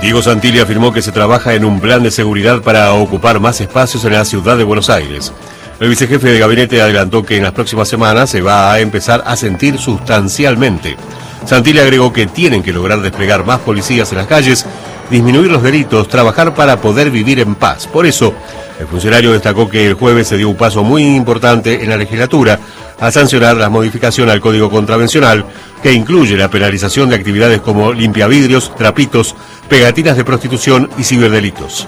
Diego Santilli afirmó que se trabaja en un plan de seguridad para ocupar más espacios en la ciudad de Buenos Aires. El vicejefe de gabinete adelantó que en las próximas semanas se va a empezar a sentir sustancialmente. Santilli agregó que tienen que lograr desplegar más policías en las calles, disminuir los delitos, trabajar para poder vivir en paz. Por eso, el funcionario destacó que el jueves se dio un paso muy importante en la legislatura a sancionar la modificación al Código Contravencional, que incluye la penalización de actividades como limpiavidrios, trapitos, pegatinas de prostitución y ciberdelitos.